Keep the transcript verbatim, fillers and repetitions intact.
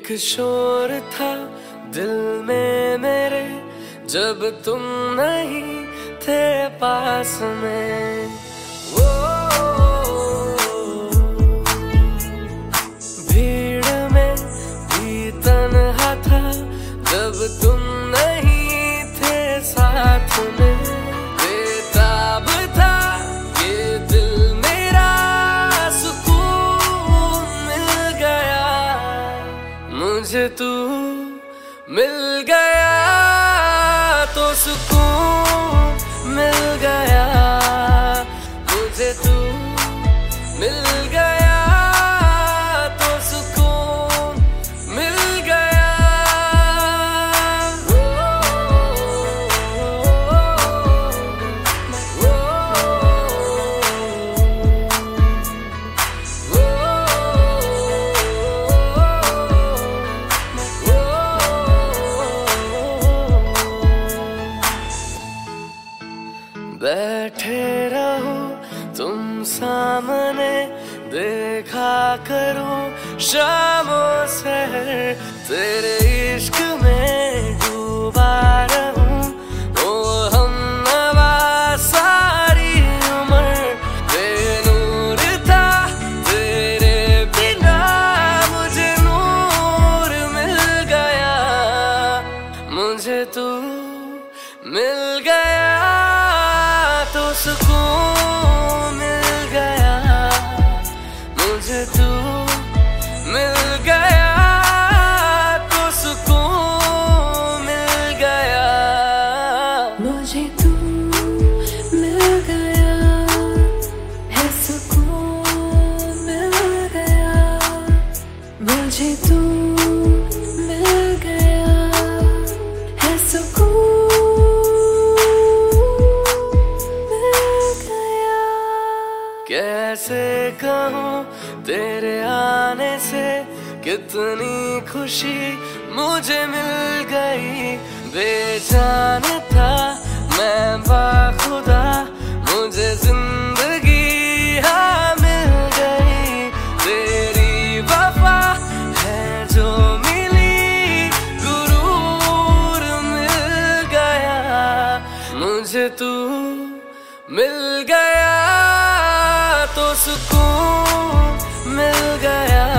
एक शोर था दिल में मेरे, जब तुम नहीं थे पास में। वो भीड़ में भी तन्हा था, जब तुम नहीं थे साथ में। बेताब था ये दिल मेरा, सुकून मिल गया मुझे तू मिल गया, तो सुकून मिल गया मुझे तू मिल गया, तो सुकून मिल गया। ओ, ओ, ओ, बैठे रहो तुम सामने, देखा करो शामों से, तेरे इश्क में डूबा रहूं। ओ हम नवा सारी उम्र, बेनूर था तेरे बिना, मुझे नूर मिल गया, मुझे तू मिल गया, तो सुकून मिल गया मुझे तू मिल गया, तो सुकून मिल गया मुझे तू मिल गया है, सुकून मिल गया मुझे तू मिल गया है, सुकून कैसे कहूँ तेरे आने से कितनी खुशी मुझे मिल गई। बेजान था मैं बाखुदा, मुझे जिंदगी हाँ मिल गई। तेरी वफा है जो मिली, गुरूर मिल गया मुझे तू मिल गया, तो सुकून मिल गया।